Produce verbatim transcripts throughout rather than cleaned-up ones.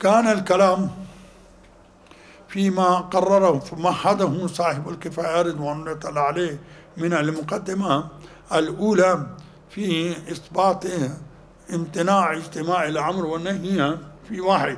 كان الكلام فيما قرره فمهده صاحب الكفاية رضوان الله تعالى عليه من المقدمة الأولى في إثبات امتناع اجتماع الأمر والنهي في واحد،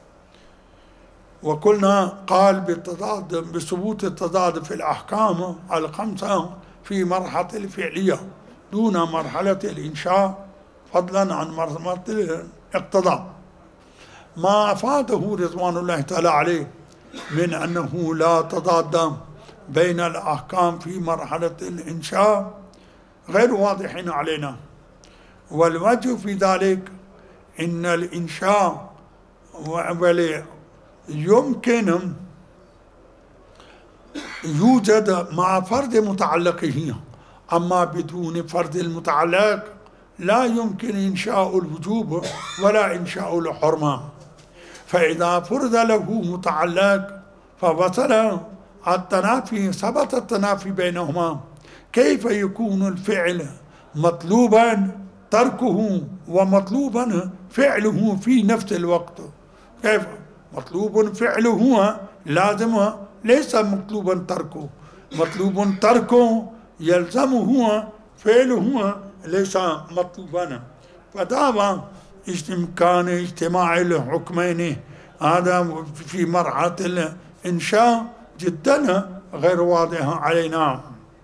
وقلنا قال بالتضاد بثبوت التضاد في الأحكام الخمسة في مرحلة الفعلية دون مرحلة الإنشاء فضلا عن مرحلة الاقتضاء، ما أفاده رضوان الله تعالى عليه من أنه لا تضاد بين الأحكام في مرحلة الإنشاء غير واضح علينا. والوجه في ذلك إن الإنشاء يمكن يوجد مع فرد متعلقه، أما بدون فرد المتعلق لا يمكن إنشاء الوجوب ولا إنشاء الحرمة. فإذا فرض له متعلق فبطل التنافي، ثبت التنافي بينهما. كيف يكون الفعل مطلوبا تركه ومطلوبا فعله في نفس الوقت؟ كيف مطلوب فعله لازم ليس مطلوبا تركه، مطلوب تركه يلزمه فعله ليس مطلوبا. فدعوى إمكان اجتماع الحكمين هذا في مرحلة الإنشاء جدا غير واضح علينا.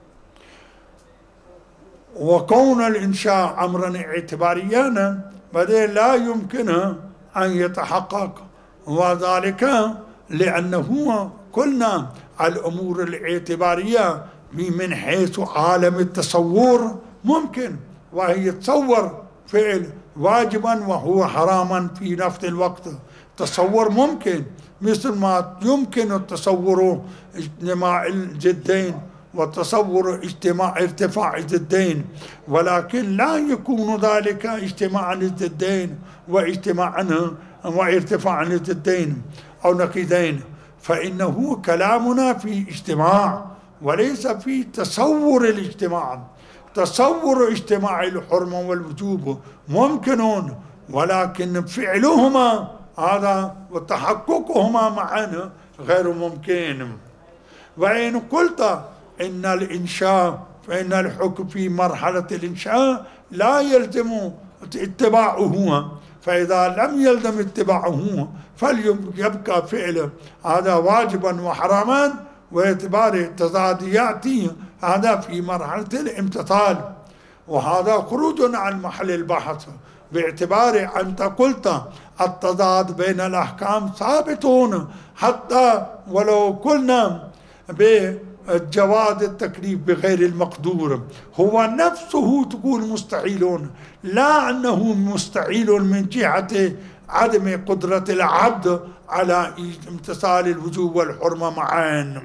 وكون الإنشاء أمرا اعتباريا بدأ لا يمكن أن يتحقق، وذلك لأنه قلنا الأمور الاعتبارية من حيث عالم التصور ممكن، وهي تصور فعل واجبا وهو حراما في نفس الوقت. تصور ممكن مثل ما يمكن التصور اجتماع الجدين وتصور اجتماع ارتفاع الضدين، ولكن لا يكون ذلك اجتماعا للضدين واجتماعا وارتفاعا للضدين أو نقيضين، فإنه كلامنا في اجتماع وليس في تصور الاجتماع. تصور اجتماع الحرمة والوجوب ممكن، ولكن فعلهما هذا وتحققهما معا غير ممكن. وإن قلت إن الإنشاء فإن الحكم في مرحلة الإنشاء لا يلزم اتباعه، فإذا لم يلزم اتباعه فليبقى فعله هذا واجبا وحراما، واعتبار التضاد يأتي هذا في مرحلة الامتثال، وهذا خروج عن محل البحث باعتبار أنت قلت التضاد بين الأحكام ثابتون حتى ولو قلنا بجواز التكليف بغير المقدور، هو نفسه تقول مستحيلون، لا أنه مستحيل من جهة عدم قدرة العبد على امتثال الوجوب والحرمة معا.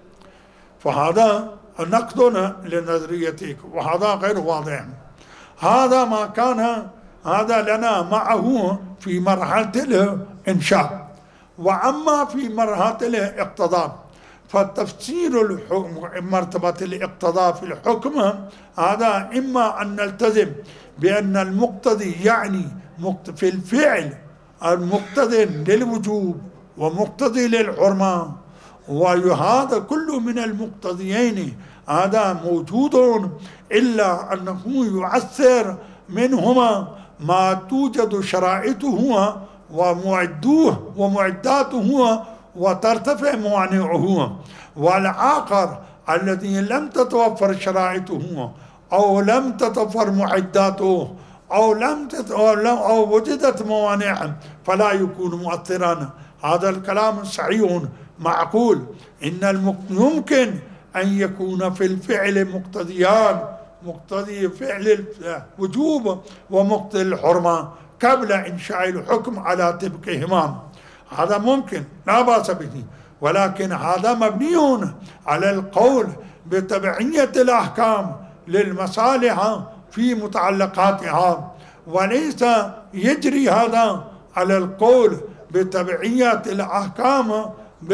فهذا نقد لنظريتك وهذا غير واضح. هذا ما كان هذا لنا معه في مرحلة الإنشاء. وأما في مرحلة الاقتضاء فتفسير مرتبة الاقتضاء في الحكم هذا إما أن نلتزم بأن المقتضي يعني في الفعل المقتضي للوجوب ومقتضي للحرمة، وهذا كل من المقتضيين هذا موجود، إلا أنه يعثر منهما ما توجد شرائطه ومعدوه ومعداته وترتفع موانعه، والآخر الذي لم تتوفر شرائطه أو لم تتوفر معداته أو لم أو وجدت موانع فلا يكون مؤثرا. هذا الكلام صحيح معقول. إن يمكن أن يكون في الفعل مقتضيان، مقتضي فعل الوجوب ومقتضي الحرمة قبل إنشاء الحكم على طبقهما، هذا ممكن لا بأس به، ولكن هذا مبني على القول بتبعية الأحكام للمصالح في متعلقاتها، وليس يجري هذا على القول بتبعية الأحكام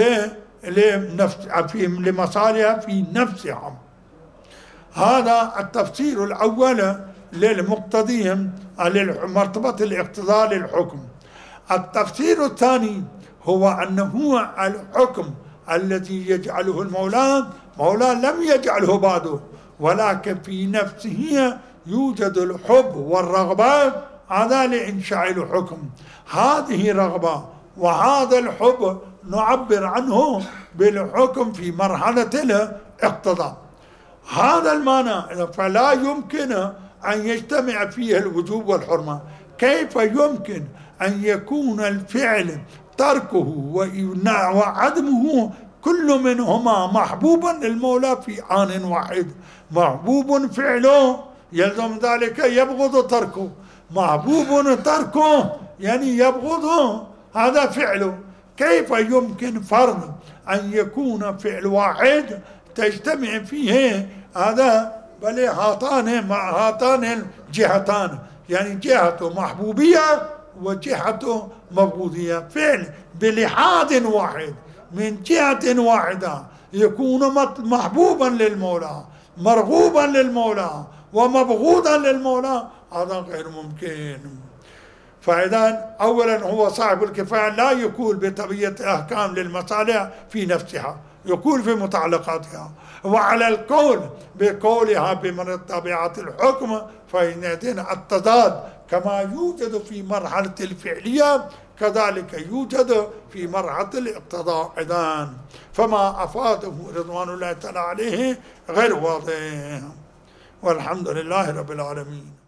لمصالح في نفسها. هذا التفسير الأول للمقتضي لمرتبة الاقتضاء للحكم. التفسير الثاني هو أنه الحكم الذي يجعله المولى مولى لم يجعله بعده، ولكن في نفسه يوجد الحب والرغبة، هذا لإنشاء الحكم. هذه رغبة وهذا الحب نعبر عنه بالحكم في مرحلة الاقتضاء. هذا المعنى، فلا يمكن أن يجتمع فيه الوجوب والحرمة. كيف يمكن أن يكون الفعل تركه وعدمه كل منهما محبوبا للمولى في آن واحد؟ محبوب فعله يلزم ذلك يبغض تركه، محبوب تركه يعني يبغضه، هذا فعله. كيف يمكن فرض أن يكون فعل واحد تجتمع فيه هذا بل هاتان مع هاتان الجهتان، يعني جهة محبوبية وجهة مبغوضية، فعل بلحاظ واحد من جهة واحدة يكون محبوبا للمولى مرغوبا للمولى ومبغوضا للمولى، هذا غير ممكن. فإذا أولا هو صاحب الكفاية لا يقول بتبية أحكام للمصالح في نفسها، يقول في متعلقاتها، وعلى القول بقولها بمن طبيعة الحكم فإن التضاد كما يوجد في مرحلة الفعلية كذلك يوجد في مرحلة الاقتضاء أيضا، فما أفاده رضوان الله تعالى عليه غير واضح، والحمد لله رب العالمين.